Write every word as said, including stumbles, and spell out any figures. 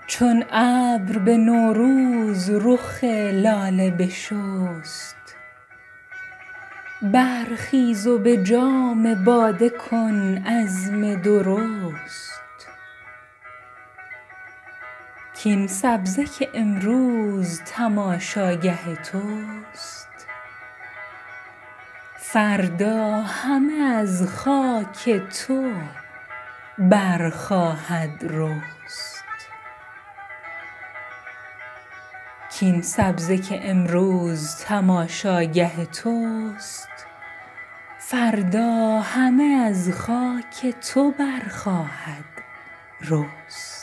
چون ابر به نوروز رخ لاله بشست، برخیز و به جام باده کن عزم درست. کاین سبزه که امروز تماشاگه توست، فردا همه از خاک تو برخواهد رست. کاین سبزه که امروز تماشاگه توست، فردا همه از خاک تو برخواهد رست.